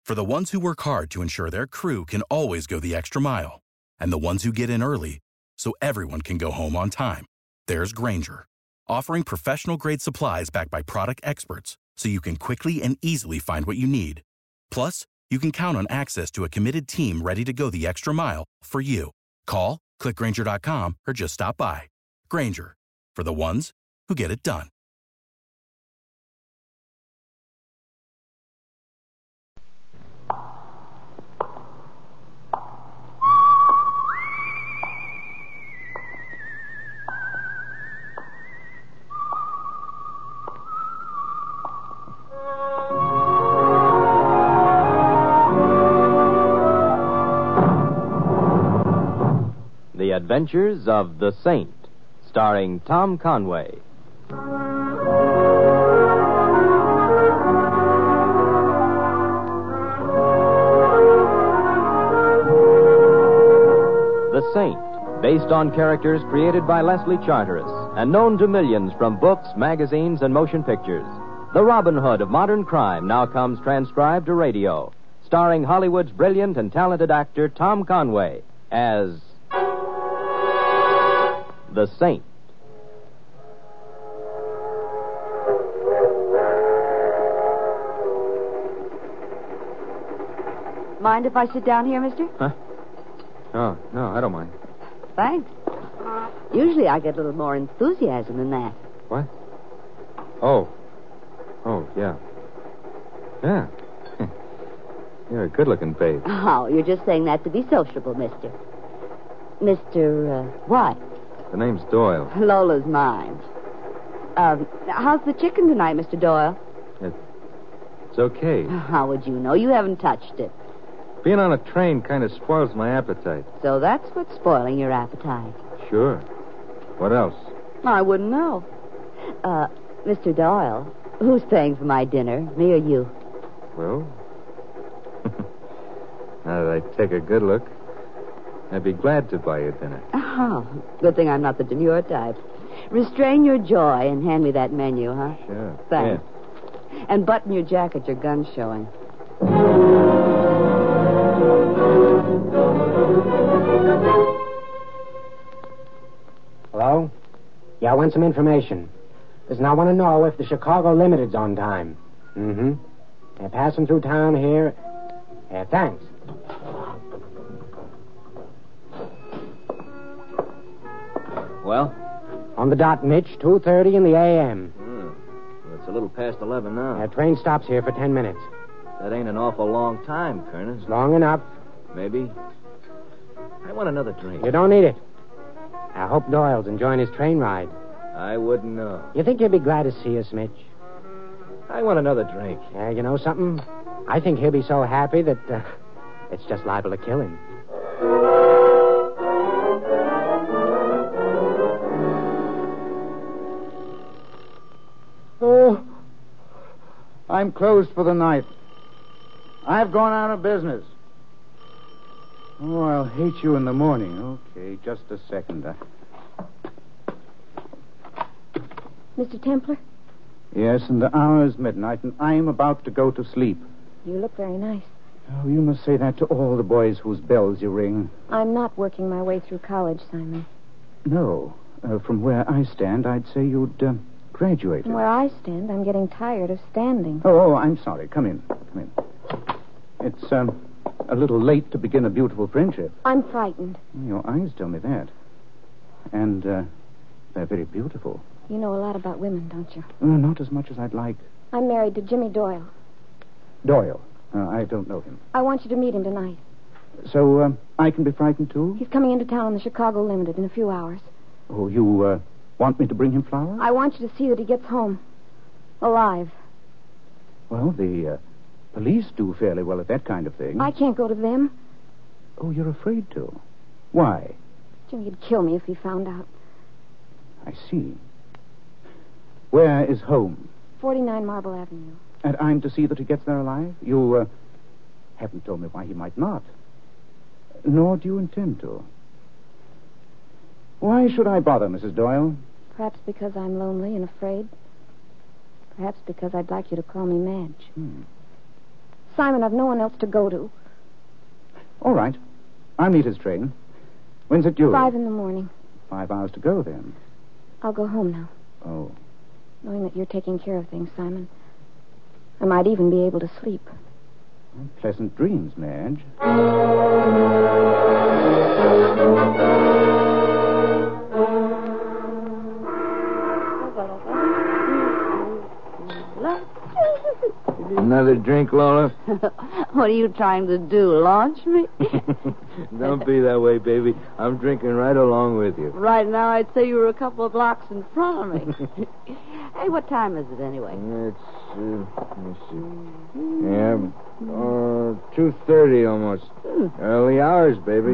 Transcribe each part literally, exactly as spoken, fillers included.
For the ones who work hard to ensure their crew can always go the extra mile, and the ones who get in early so everyone can go home on time, there's Grainger, offering professional-grade supplies backed by product experts so you can quickly and easily find what you need. Plus, you can count on access to a committed team ready to go the extra mile for you. Call, click Grainger dot com, or just stop by. Grainger, for the ones who get it done. The Adventures of the Saint, starring Tom Conway. The Saint, based on characters created by Leslie Charteris and known to millions from books, magazines, and motion pictures. The Robin Hood of modern crime now comes transcribed to radio, starring Hollywood's brilliant and talented actor Tom Conway as The Saint. Mind if I sit down here, mister? Huh? Oh, no, I don't mind. Thanks. Usually I get a little more enthusiasm than that. What? Oh. Oh, yeah. Yeah. You're a good-looking babe. Oh, you're just saying that to be sociable, mister. Mister, uh, what? The name's Doyle. Lola's mine. Um, how's the chicken tonight, Mister Doyle? It's okay. How would you know? You haven't touched it. Being on a train kind of spoils my appetite. So that's what's spoiling your appetite. Sure. What else? I wouldn't know. Uh, Mister Doyle, who's paying for my dinner, me or you? Well, now that I take a good look, I'd be glad to buy you dinner. Oh, good thing I'm not the demure type. Restrain your joy and hand me that menu, huh? Sure. Thanks. Yeah. And button your jacket, your gun's showing. Hello? Yeah, I want some information. Listen, I want to know if the Chicago Limited's on time. Mm-hmm. They're passing through town here. Yeah, thanks. Well? On the dot, Mitch, two thirty in the A M Hmm. Well, it's a little past eleven now. That train stops here for ten minutes. That ain't an awful long time, Colonel. It's long enough. Maybe. I want another drink. You don't need it. I hope Doyle's enjoying his train ride. I wouldn't know. You think he'll be glad to see us, Mitch? I want another drink. Yeah, you know something? I think he'll be so happy that uh, it's just liable to kill him. Oh, I'm closed for the night. I've gone out of business. Oh, I'll hate you in the morning. Okay, just a second. Uh... Mister Templar? Yes, and the hour is midnight, and I'm about to go to sleep. You look very nice. Oh, you must say that to all the boys whose bells you ring. I'm not working my way through college, Simon. No. Uh, from where I stand, I'd say you'd uh, graduated. From where I stand, I'm getting tired of standing. Oh, oh, I'm sorry. Come in. Come in. It's um, a little late to begin a beautiful friendship. I'm frightened. Your eyes tell me that. And uh, they're very beautiful. You know a lot about women, don't you? Uh, not as much as I'd like. I'm married to Jimmy Doyle. Doyle. Uh, I don't know him. I want you to meet him tonight. So um, I can be frightened, too? He's coming into town on the Chicago Limited in a few hours. Oh, you uh, want me to bring him flowers? I want you to see that he gets home. Alive. Well, the uh, police do fairly well at that kind of thing. I can't go to them. Oh, you're afraid to? Why? Jimmy'd kill me if he found out. I see. Where is home? forty-nine Marble Avenue. And I'm to see that he gets there alive? You uh, haven't told me why he might not. Nor do you intend to. Why should I bother, Missus Doyle? Perhaps because I'm lonely and afraid. Perhaps because I'd like you to call me Madge. Hmm. Simon, I've no one else to go to. All right. I'll meet his train. When's it due? Five in the morning. Five hours to go, then. I'll go home now, Oh. knowing that you're taking care of things, Simon. I might even be able to sleep. Well, pleasant dreams, Madge. Another drink, Lola? What are you trying to do, launch me? Don't be that way, baby. I'm drinking right along with you. Right now, I'd say you were a couple of blocks in front of me. Hey, what time is it anyway? It's, uh, let me see. Yeah, uh, two thirty almost. Early hours, baby.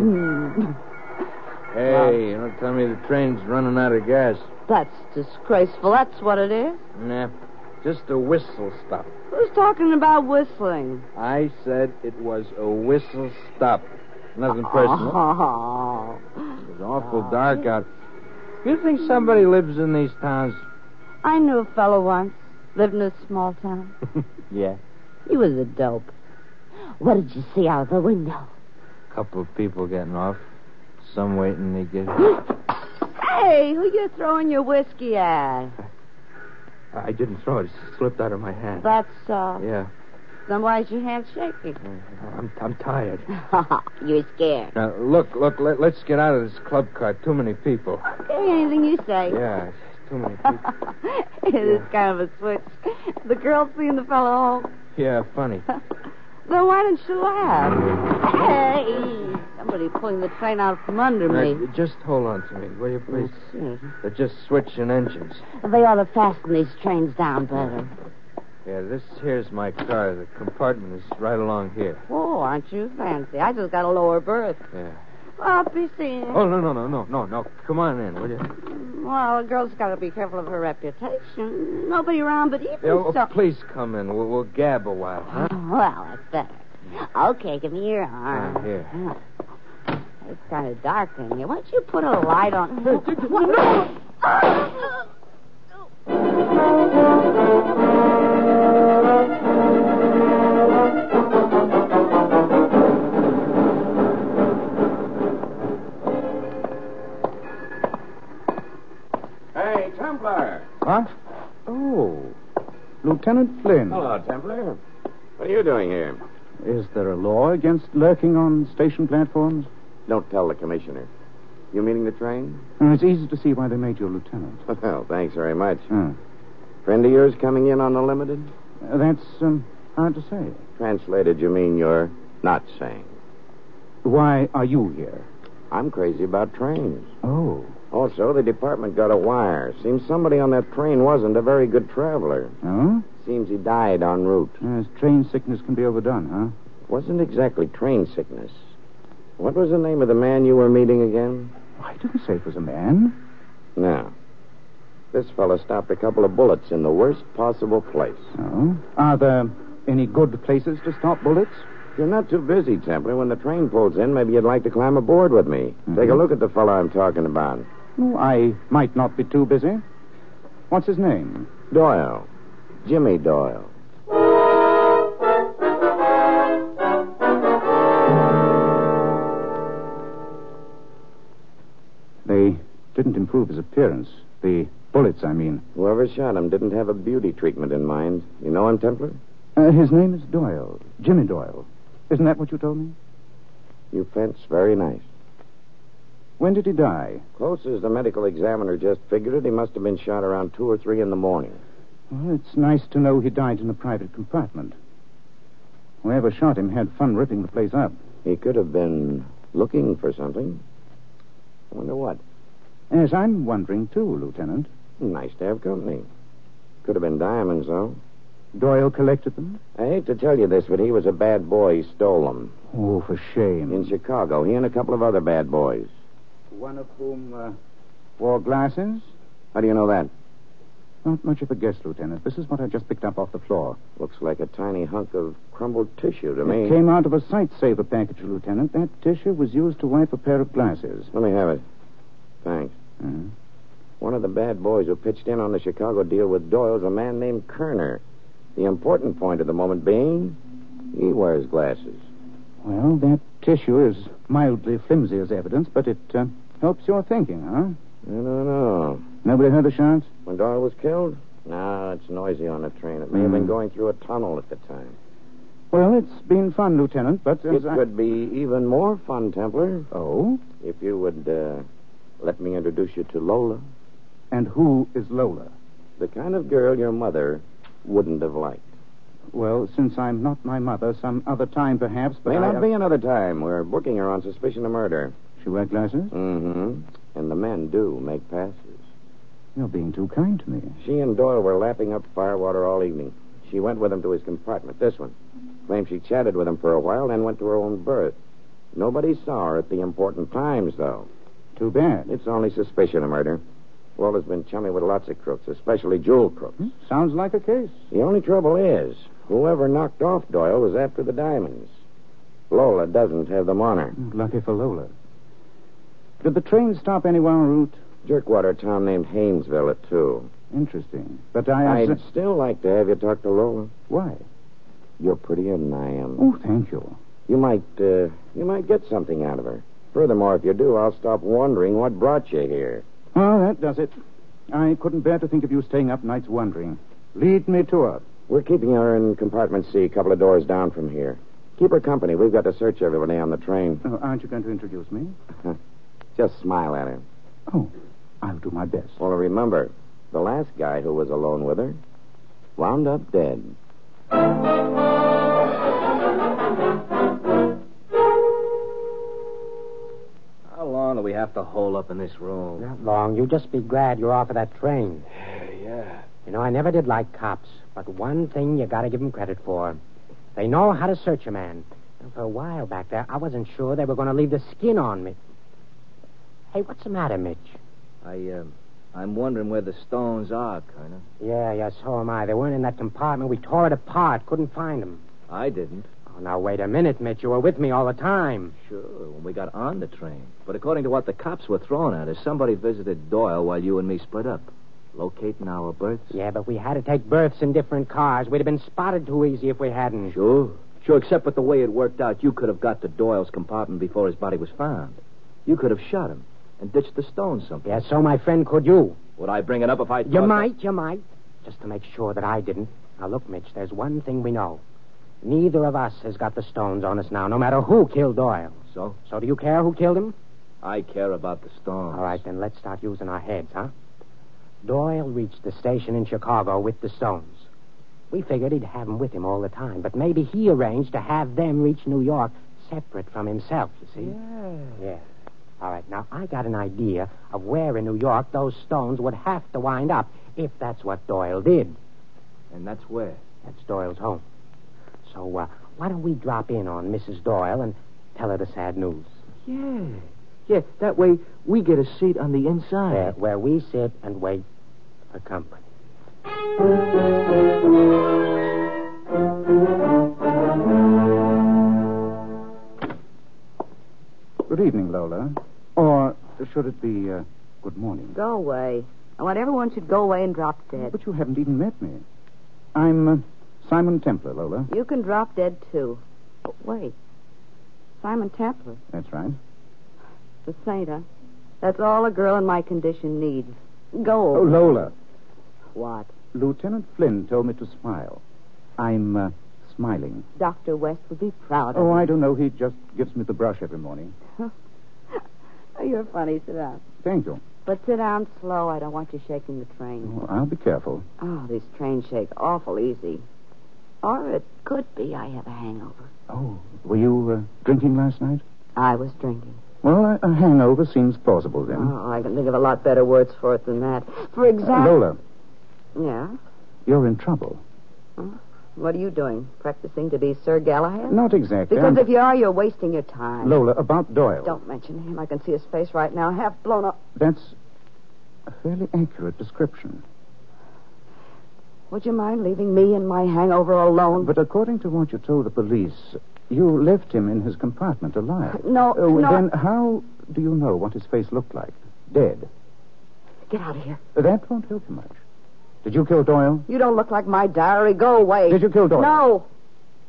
Hey, don't tell me the train's running out of gas. That's disgraceful. That's what it is. Nah, just a whistle stop. Who's talking about whistling? I said it was a whistle stop. Nothing personal. Oh. It's awful dark out. You think somebody lives in these towns? I knew a fellow once. Lived in a small town. Yeah. He was a dope. What did you see out of the window? Couple of people getting off. Some waiting to get... Hey, who you throwing your whiskey at? I didn't throw it. It slipped out of my hand. That's, uh... Yeah. Then why's your hand shaking? I'm I'm tired. You're scared. Now, look, look, let, let's get out of this club car. Too many people. Okay, anything you say. Yeah, it's too many people. It is kind of a switch. The girl seeing the fellow home. Yeah, funny. Then why didn't you laugh? Hey! Somebody pulling the train out from under me. Right, just hold on to me, will you, please? Yes. They're just switching engines. They ought to fasten these trains down better. Yeah, this here's my car. The compartment is right along here. Oh, aren't you fancy? I just got a lower berth. Yeah. Well, be seeing. Oh, no, no, no, no, no, no. Come on in, will you? Well, a girl's got to be careful of her reputation. Nobody around but even Yeah, oh, so... please come in. We'll, we'll gab a while, huh? Well, that's better. Okay, give me your arm. Ah, here. It's kind of dark in here. Why don't you put a light on? No! Hey, Templar. What? Oh, Lieutenant Flynn. Hello, Templar. What are you doing here? Is there a law against lurking on station platforms? Don't tell the commissioner. You meaning the train? Uh, it's easy to see why they made you a lieutenant. Well, thanks very much. Uh, Friend of yours coming in on the limited? uh, that's um, hard to say. Translated, you mean you're not saying. Why are you here? I'm crazy about trains. Oh. Also, the department got a wire. Seems somebody on that train wasn't a very good traveler. Oh? Seems he died en route. Yes, train sickness can be overdone, huh? Wasn't exactly train sickness. What was the name of the man you were meeting again? I didn't say it was a man. No. This fellow stopped a couple of bullets in the worst possible place. Oh? Are there any good places to stop bullets? If you're not too busy, Templar, when the train pulls in, maybe you'd like to climb aboard with me. Mm-hmm. Take a look at the fellow I'm talking about. Oh, I might not be too busy. What's his name? Doyle. Jimmy Doyle. They didn't improve his appearance. The bullets, I mean. Whoever shot him didn't have a beauty treatment in mind. You know him, Templar? Uh, his name is Doyle. Jimmy Doyle. Isn't that what you told me? You fence very nice. When did he die? Close as the medical examiner just figured it, he must have been shot around two or three in the morning. Well, it's nice to know he died in a private compartment. Whoever shot him had fun ripping the place up. He could have been looking for something. I wonder what. Yes, I'm wondering, too, Lieutenant. Nice to have company. Could have been diamonds, though. Doyle collected them? I hate to tell you this, but he was a bad boy. He stole them. Oh, for shame. In Chicago. He and a couple of other bad boys. One of whom uh, wore glasses? How do you know that? Not much of a guess, Lieutenant. This is what I just picked up off the floor. Looks like a tiny hunk of crumbled tissue to It me. came out of a sight-saver package, Lieutenant. That tissue was used to wipe a pair of glasses. Let me have it. Thanks. Uh-huh. One of the bad boys who pitched in on the Chicago deal with Doyle's a man named Kerner. The important point at the moment being, He wears glasses. Well, that tissue is mildly flimsy as evidence, but it uh, helps your thinking, huh? I don't know. Nobody heard the shots? When Doyle was killed? No, it's noisy on the train. It may have been going through a tunnel at the time. Well, it's been fun, Lieutenant, but... It I... could be even more fun, Templar. Oh? If you would uh, let me introduce you to Lola. And who is Lola? The kind of girl your mother wouldn't have liked. Well, since I'm not my mother, some other time perhaps, but May I... not be another time. We're booking her on suspicion of murder. She wear glasses? Mm-hmm. And the men do make passes. You're being too kind to me. She and Doyle were lapping up firewater all evening. She went with him to his compartment, this one. Claimed she chatted with him for a while, then went to her own berth. Nobody saw her at the important times, though. Too bad. It's only suspicion of murder. Walter's been chummy with lots of crooks, especially jewel crooks. Hmm? Sounds like a case. The only trouble is, whoever knocked off Doyle was after the diamonds. Lola doesn't have them on her. Lucky for Lola. Did the train stop anywhere en route? Jerkwater town named Haynesville at two. Interesting. But I... I'd still like to have you talk to Lola. Why? You're prettier than I am. Oh, thank you. You might, uh, you might get something out of her. Furthermore, if you do, I'll stop wondering what brought you here. Oh, that does it. I couldn't bear to think of you staying up nights wondering. Lead me to her. We're keeping her in compartment C, a couple of doors down from here. Keep her company. We've got to search everybody on the train. Oh, aren't you going to introduce me? Just smile at her. Oh, I'll do my best. Well, remember, the last guy who was alone with her wound up dead. How long do we have to hole up in this room? Not long. You just be glad you're off of that train. Yeah. You know, I never did like cops, but one thing you gotta give them credit for. They know how to search a man. And for a while back there, I wasn't sure they were going to leave the skin on me. Hey, what's the matter, Mitch? I, uh, I'm wondering where the stones are, Colonel. Yeah, yeah, so am I. They weren't in that compartment. We tore it apart. Couldn't find them. I didn't. Oh, now, wait a minute, Mitch. You were with me all the time. Sure, when we got on the train. But according to what the cops were throwing at us, somebody visited Doyle while you and me split up. Locating our berths? Yeah, but we had to take berths in different cars. We'd have been spotted too easy if we hadn't. Sure. Sure, except with the way it worked out, you could have got to Doyle's compartment before his body was found. You could have shot him and ditched the stones someplace. Yeah, so my friend could you. Would I bring it up if I thought You might, that... you might. Just to make sure that I didn't. Now, look, Mitch, there's one thing we know. Neither of us has got the stones on us now, no matter who killed Doyle. So? So do you care who killed him? I care about the stones. All right, then let's start using our heads, huh? Doyle reached the station in Chicago with the stones. We figured he'd have them with him all the time, but maybe he arranged to have them reach New York separate from himself, you see? Yeah. Yeah. All right, now I got an idea of where in New York those stones would have to wind up if that's what Doyle did. And that's where? That's Doyle's home. So, uh, why don't we drop in on Missus Doyle and tell her the sad news? Yeah. Yeah, that way we get a seat on the inside. Uh, where we sit and wait for company. Good evening, Lola. Or should it be uh, good morning? Go away. I want everyone should go away and drop dead. But you haven't even met me. I'm uh, Simon Templar, Lola. You can drop dead, too. Oh, wait. Simon Templar. That's right. The saint, huh? That's all a girl in my condition needs. Go Oh, away. Lola. What? Lieutenant Flynn told me to smile. I'm uh, smiling. Doctor West would be proud of Oh, me. I don't know. He just gives me the brush every morning. Oh, you're funny. Sit down. Thank you. But sit down slow. I don't want you shaking the train. Oh, I'll be careful. Oh, these trains shake awful easy. Or it could be I have a hangover. Oh, were you uh, drinking last night? I was drinking. Well, a, a hangover seems plausible then. Oh, I can think of a lot better words for it than that. For Uh, example... Lola, Yeah? you're in trouble. Huh? What are you doing? Practicing to be Sir Galahad? Not exactly. Because I'm- if you are, you're wasting your time. Lola, about Doyle. Don't mention him. I can see his face right now, half blown up. That's a fairly accurate description. Would you mind leaving me and my hangover alone? But according to what you told the police, you left him in his compartment alive. No, Uh, no. Then how do you know what his face looked like? Dead. Get out of here. That won't help you much. Did you kill Doyle? You don't look like my diary. Go away. Did you kill Doyle? No.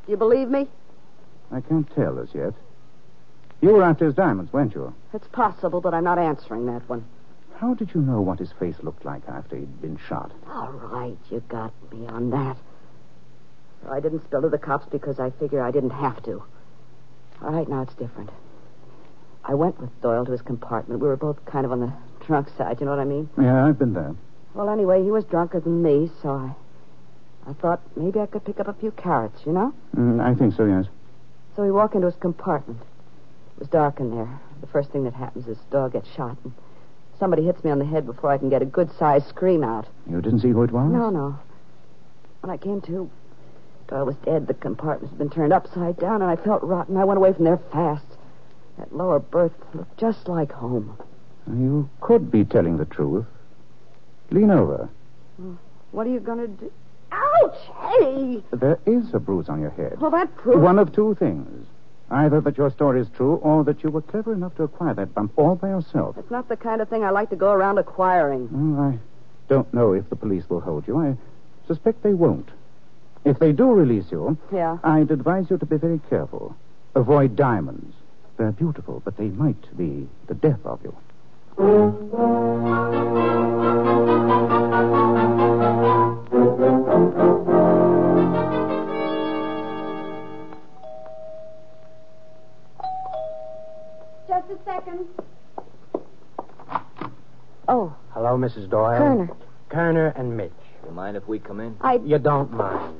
Do you believe me? I can't tell as yet. You were after his diamonds, weren't you? It's possible, but I'm not answering that one. How did you know what his face looked like after he'd been shot? All right, you got me on that. I didn't spill to the cops because I figured I didn't have to. All right, now it's different. I went with Doyle to his compartment. We were both kind of on the drunk side, you know what I mean? Yeah, I've been there. Well, anyway, he was drunker than me, so I... I thought maybe I could pick up a few carrots, you know? Mm, I think so, yes. So we walk into his compartment. It was dark in there. The first thing that happens is the dog gets shot, and somebody hits me on the head before I can get a good-sized scream out. You didn't see who it was? No, no. When I came to, Doyle was dead. The compartment had been turned upside down, and I felt rotten. I went away from there fast. That lower berth looked just like home. You could be telling the truth. Lean over. What are you going to do? Ouch! Hey! There is a bruise on your head. Well, that proves... One of two things. Either that your story is true, or that you were clever enough to acquire that bump all by yourself. It's not the kind of thing I like to go around acquiring. Well, I don't know if the police will hold you. I suspect they won't. If they do release you, Yeah? I'd advise you to be very careful. Avoid diamonds. They're beautiful, but they might be the death of you. Just a second. Oh, Hello, Missus Doyle. Kerner. Kerner and Mitch. You mind if we come in? I... You don't mind.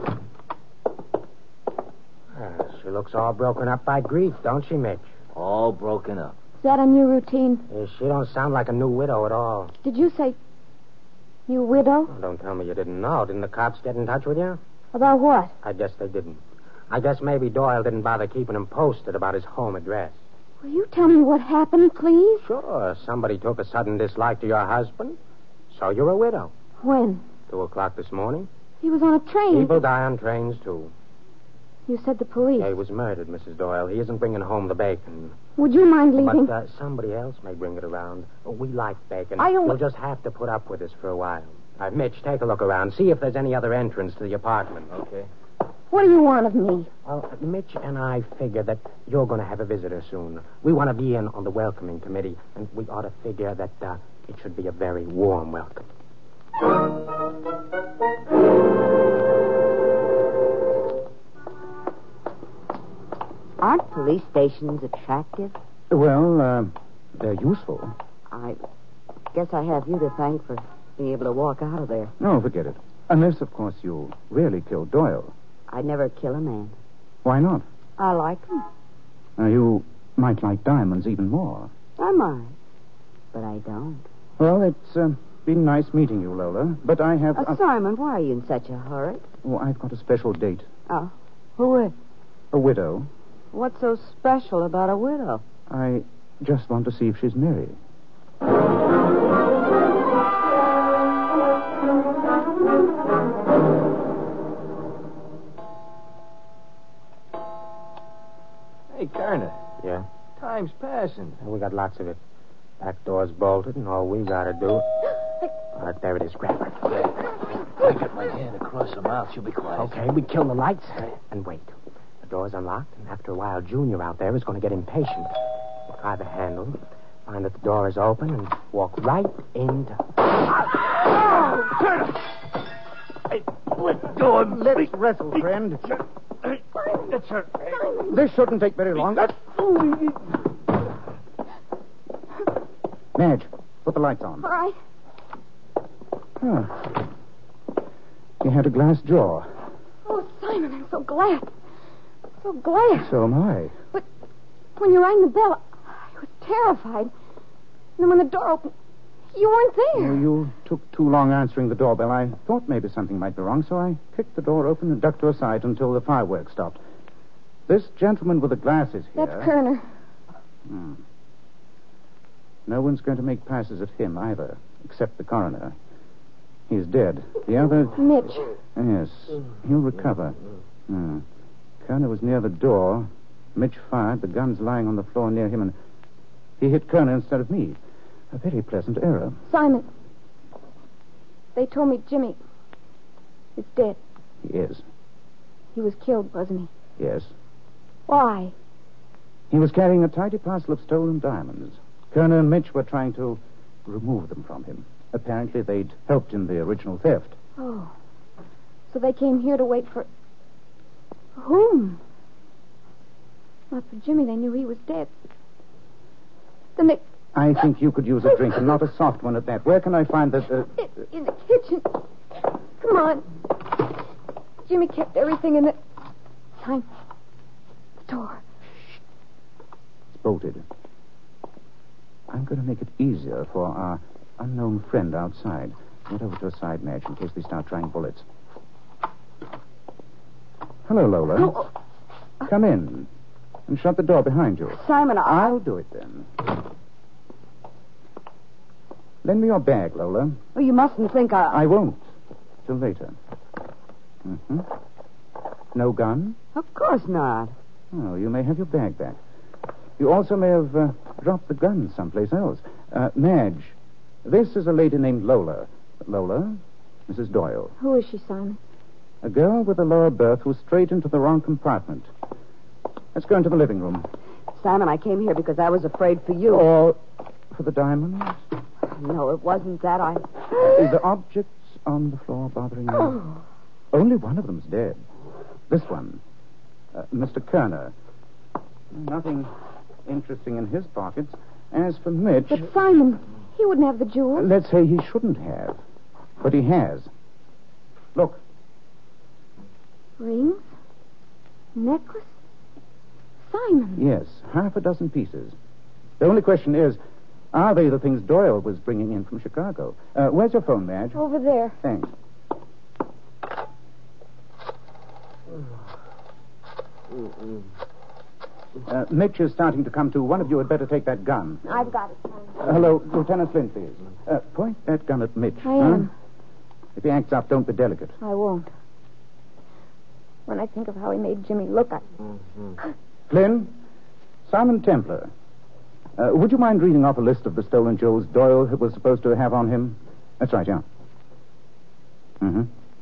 Ah, she looks all broken up by grief, don't she, Mitch? All broken up. Is that a new routine? Yeah, she don't sound like a new widow at all. Did you say... You widow? Oh, don't tell me you didn't know. Didn't the cops get in touch with you? About what? I guess they didn't. I guess maybe Doyle didn't bother keeping him posted about his home address. Will you tell me what happened, please? Sure, somebody took a sudden dislike to your husband, so you're a widow. When? Two o'clock this morning. He was on a train. People die on trains, too. You said the police. Yeah, he was murdered, Missus Doyle. He isn't bringing home the bacon. Would you mind leaving? But uh, somebody else may bring it around. Oh, we like bacon. I don't- You'll just have to put up with us for a while. Uh, Mitch, take a look around. See if there's any other entrance to the apartment. Okay. What do you want of me? Well, Mitch and I figure that you're going to have a visitor soon. We want to be in on the welcoming committee, and we ought to figure that uh, it should be a very warm welcome. aren't police stations attractive? Well, uh, they're useful. I guess I have you to thank for being able to walk out of there. No, forget it. Unless, of course, you really killed Doyle. I'd never kill a man. Why not? I like him. Now, you might like diamonds even more. I might. But I don't. Well, it's uh, been nice meeting you, Lola. But I have... Uh, Simon, why are you in such a hurry? Oh, I've got a special date. Oh, who is? A widow. What's so special about a widow? I just want to see if she's married. Hey, Kerner. Yeah? Time's passing. We got lots of it. Back door's bolted, and all we gotta do... All right, there it is. Grab her. I got my hand across her mouth. She'll be quiet. Okay, we kill the lights and wait. The door's unlocked, and after a while, Junior out there is going to get impatient. We'll try the handle, find that the door is open, and walk right into... Kerner! Hey, let go of me. Let's wrestle, friend. That's her. This shouldn't take very long. Madge, put the lights on. All right. Oh. You had a glass jaw. Oh, Simon, I'm so glad. So glad. So am I. But when you rang the bell, I was terrified. And then when the door opened, you weren't there. Oh, you took too long answering the doorbell. I thought maybe something might be wrong, so I kicked the door open and ducked to a side until the fireworks stopped. This gentleman with the glasses here... That's Kerner. Hmm. No one's going to make passes at him either, except the coroner. He's dead. The other... Mitch. Yes, he'll recover. Hmm. Kerner was near the door. Mitch fired. The gun's lying on the floor near him, and he hit Kerner instead of me. A very pleasant error. Simon. They told me Jimmy is dead. He is. He was killed, wasn't he? Yes. Why? He was carrying a tidy parcel of stolen diamonds. Kerner and Mitch were trying to remove them from him. Apparently, they'd helped in the original theft. Oh. So they came here to wait for... Whom? Not for Jimmy. They knew he was dead. Then they... I think you could use a drink, and not a soft one at that. Where can I find the... Uh... In, in the kitchen. Come on. Jimmy kept everything in the... Time. The door. It's bolted. I'm going to make it easier for our unknown friend outside. Get over to a side, Madge, in case they start trying bullets. Hello, Lola. Oh. Come in. And shut the door behind you. Simon, I... I'll do it then. Lend me your bag, Lola. Well, you mustn't think I... I won't. Till later. Mm-hmm. No gun? Of course not. Oh, you may have your bag back. You also may have uh, dropped the gun someplace else. Uh, Madge, this is a lady named Lola. Lola, Missus Doyle. Who is she, Simon? A girl with a lower berth who strayed into the wrong compartment. Let's go into the living room. Simon, I came here because I was afraid for you. Or for the diamonds? No, it wasn't that. I... Uh, the objects on the floor bothering you? Oh. Only one of them's dead. This one. Uh, Mister Kerner. Nothing interesting in his pockets. As for Mitch... But Simon, he wouldn't have the jewels. Let's say he shouldn't have. But he has. Look. Rings? Necklace? Simon. Yes, half a dozen pieces. The only question is, are they the things Doyle was bringing in from Chicago? Uh, where's your phone, Madge? Over there. Thanks. Uh, Mitch is starting to come to. One of you had better take that gun. I've got it, Simon. Uh, hello, Lieutenant Flynn, please. Uh, point that gun at Mitch. I am. Huh? If he acts up, don't be delicate. I won't. When I think of how he made Jimmy look, I... Mm-hmm. Flynn, Simon Templar. Uh, would you mind reading off a list of the stolen jewels Doyle was supposed to have on him? That's right, yeah. Mm-hmm.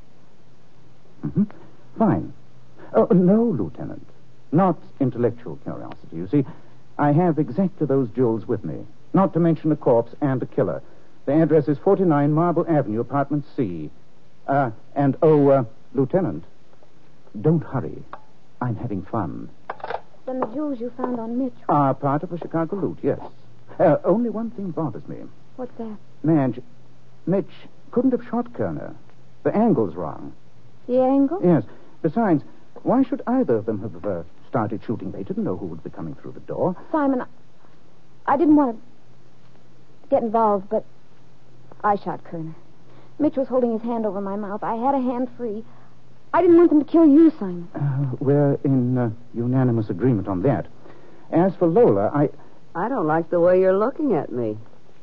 Mm-hmm. Fine. Oh, no, Lieutenant. Not intellectual curiosity. You see, I have exactly those jewels with me. Not to mention a corpse and a killer. The address is forty-nine Marble Avenue, apartment C. Uh, and, oh, uh, Lieutenant, don't hurry. I'm having fun. Then the jewels you found on Mitch... Are part of a Chicago loot, yes. Uh, only one thing bothers me. What's that? Madge, Mitch couldn't have shot Kerner. The angle's wrong. The angle? Yes. Besides, why should either of them have uh, started shooting? They didn't know who would be coming through the door. Simon, I, I didn't want to get involved, but I shot Kerner. Mitch was holding his hand over my mouth. I had a hand free. I didn't want them to kill you, Simon. Uh, we're in uh, unanimous agreement on that. As for Lola, I... I don't like the way you're looking at me.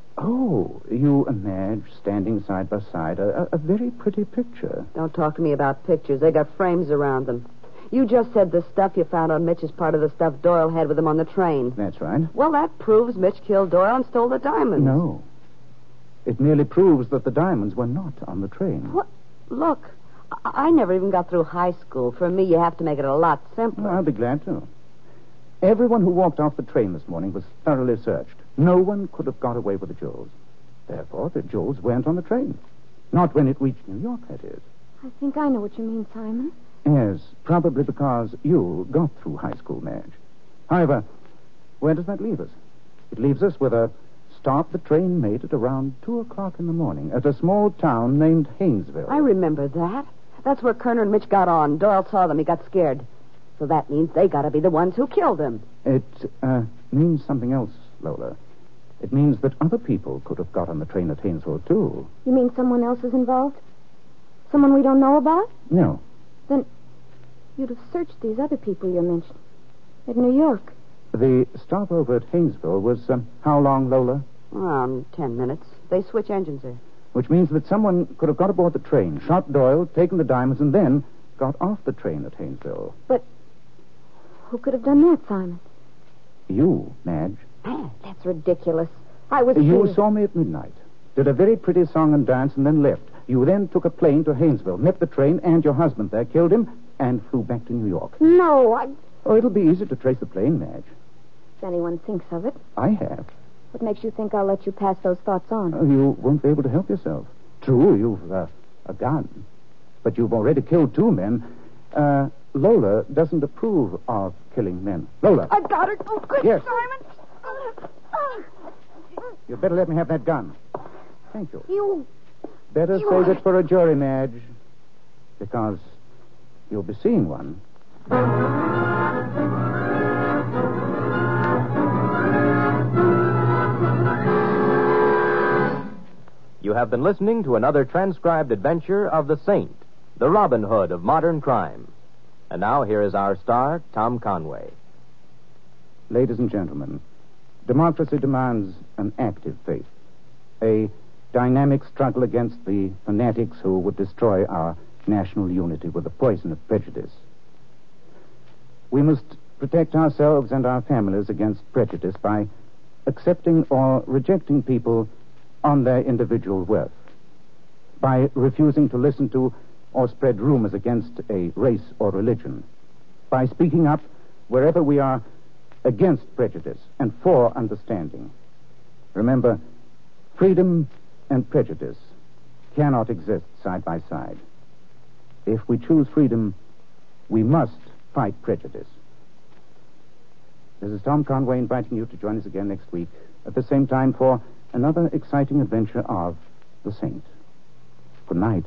Oh, you and Madge standing side by side. A, a very pretty picture. Don't talk to me about pictures. They got frames around them. You just said the stuff you found on Mitch is part of the stuff Doyle had with him on the train. That's right. Well, that proves Mitch killed Doyle and stole the diamonds. No. It merely proves that the diamonds were not on the train. What? Look, I, I never even got through high school. For me, you have to make it a lot simpler. Well, I'll be glad to. Everyone who walked off the train this morning was thoroughly searched. No one could have got away with the jewels. Therefore, the jewels weren't on the train. Not when it reached New York, that is. I think I know what you mean, Simon. Yes, probably because you got through high school, Madge. However, where does that leave us? It leaves us with a stop the train made at around two o'clock in the morning at a small town named Haynesville. I remember that. That's where Kerner and Mitch got on. Doyle saw them. He got scared. So that means they got to be the ones who killed him. It uh, means something else, Lola. It means that other people could have got on the train at Haynesville, too. You mean someone else is involved? Someone we don't know about? No. Then you'd have searched these other people you mentioned at New York. The stopover at Haynesville was um, how long, Lola? Around ten minutes. They switch engines there. Which means that someone could have got aboard the train, shot Doyle, taken the diamonds, and then got off the train at Haynesville. But who could have done that, Simon? You, Madge. Ah, that's ridiculous. I was... You here. saw me at midnight, did a very pretty song and dance, and then left. You then took a plane to Haynesville, met the train and your husband there, killed him, and flew back to New York. No, I... Oh, it'll be easy to trace the plane, Madge. If anyone thinks of it. I have. What makes you think I'll let you pass those thoughts on? Oh, you won't be able to help yourself. True, you've uh, a gun. But you've already killed two men. Uh, Lola doesn't approve of killing men. Lola. I got it. Oh, good, Yes. Simon. You'd better let me have that gun. Thank you. You... Better You save are- it for a jury, Madge. Because you'll be seeing one. You have been listening to another transcribed adventure of the Saint, the Robin Hood of modern crime. And now here is our star, Tom Conway. Ladies and gentlemen, democracy demands an active faith, a dynamic struggle against the fanatics who would destroy our national unity with the poison of prejudice. We must protect ourselves and our families against prejudice by accepting or rejecting people on their individual worth, by refusing to listen to or spread rumors against a race or religion, by speaking up wherever we are against prejudice and for understanding. Remember, freedom and prejudice cannot exist side by side. If we choose freedom, we must fight prejudice. This is Tom Conway inviting you to join us again next week at the same time for another exciting adventure of the Saint. Good night.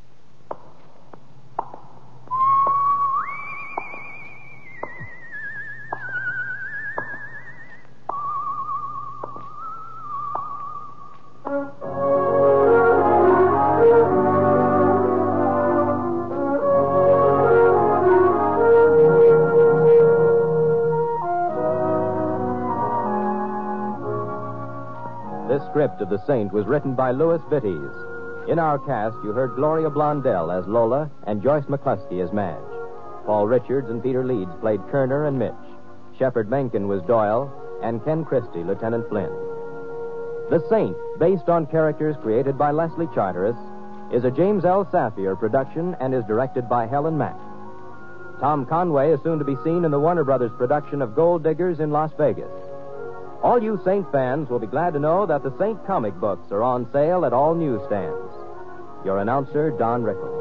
This script of The Saint was written by Louis Vittes. In our cast, you heard Gloria Blondell as Lola and Joyce McCluskey as Madge. Paul Richards and Peter Leeds played Kerner and Mitch. Shepard Menken was Doyle, and Ken Christie, Lieutenant Flynn. The Saint, based on characters created by Leslie Charteris, is a James L. Safier production and is directed by Helen Mack. Tom Conway is soon to be seen in the Warner Brothers production of Gold Diggers in Las Vegas. All you Saint fans will be glad to know that the Saint comic books are on sale at all newsstands. Your announcer, Don Rickles.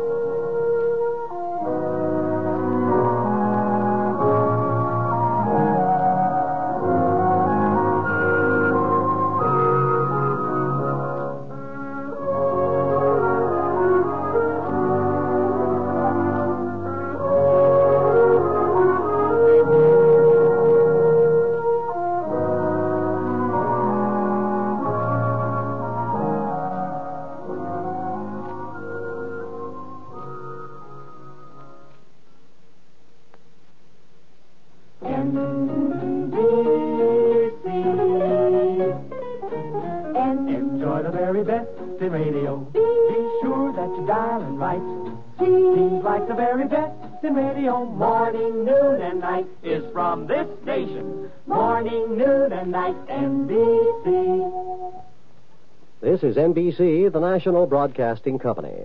Enjoy the very best in radio. Be sure that you dial and write. Seems like the very best in radio. Morning, noon, and night is from this station. Morning, noon, and night, N B C. This is N B C, the National Broadcasting Company.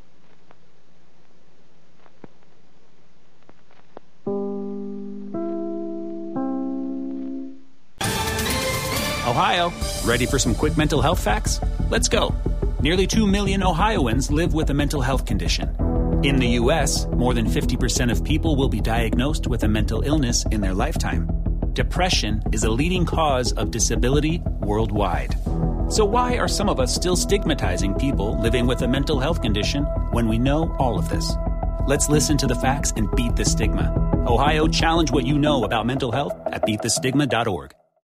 Ohio, ready for some quick mental health facts? Let's go. Nearly two million Ohioans live with a mental health condition. In the U S, more than fifty percent of people will be diagnosed with a mental illness in their lifetime. Depression is a leading cause of disability worldwide. So why are some of us still stigmatizing people living with a mental health condition when we know all of this? Let's listen to the facts and beat the stigma. Ohio, challenge what you know about mental health at beat the stigma dot org.